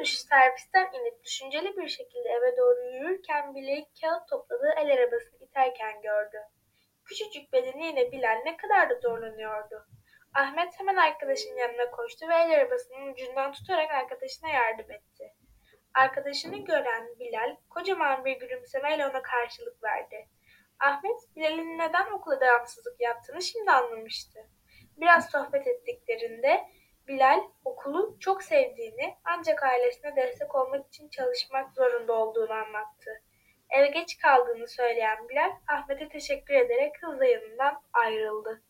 dönüşü servisten inip düşünceli bir şekilde eve doğru yürürken Bilal'i kağıt topladığı el arabasını iterken gördü. Küçücük bedeniyle Bilal ne kadar da zorlanıyordu. Ahmet hemen arkadaşının yanına koştu ve el arabasının ucundan tutarak arkadaşına yardım etti. Arkadaşını gören Bilal kocaman bir gülümsemeyle ona karşılık verdi. Ahmet, Bilal'in neden okula devamsızlık yaptığını şimdi anlamıştı. Biraz sohbet ettiklerinde Bilal okulu çok sevdiğini ancak ailesine destek olmak için çalışmak zorunda olduğunu anlattı. Eve geç kaldığını söyleyen Bilal, Ahmet'e teşekkür ederek hızla yanından ayrıldı.